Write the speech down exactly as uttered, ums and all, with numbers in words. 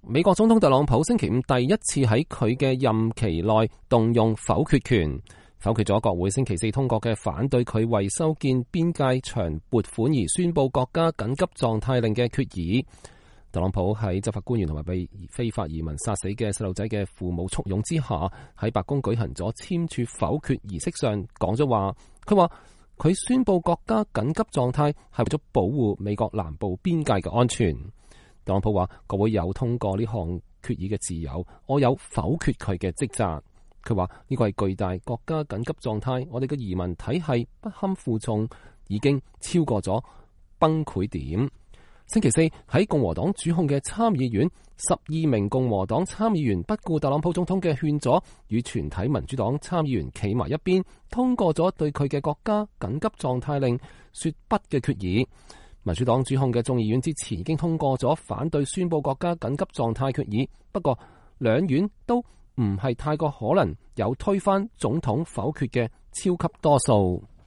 美國總統特朗普星期五第一次喺佢嘅任期內動用否決權，否決咗國會星期四通過嘅反對佢為修建邊界牆撥款而宣布國家緊急狀態令嘅決議。特朗普喺執法官員同埋被非法移民殺死嘅細路仔嘅父母簇擁之下，喺白宮舉行咗簽署否決儀式上講咗話。佢話佢宣布國家緊急狀態係為咗保護美國南部邊界嘅安全。特朗普話國會有通過呢項決議嘅自由，我有否決佢嘅職責。佢話呢個係巨大國家緊急狀態，我哋嘅移民體系不堪負重，已經超過咗崩潰點。星期四喺共和黨主控嘅參議院，十二名共和黨參議員不顧特朗普總統嘅勸阻，與全體民主黨參議員企埋一邊，通過咗對佢嘅國家緊急狀態令說不嘅決議。民主黨主控嘅眾議院之前已經通過咗反對宣布國家緊急狀態決議，不過兩院都唔係太過可能有推翻總統否決嘅超級多數。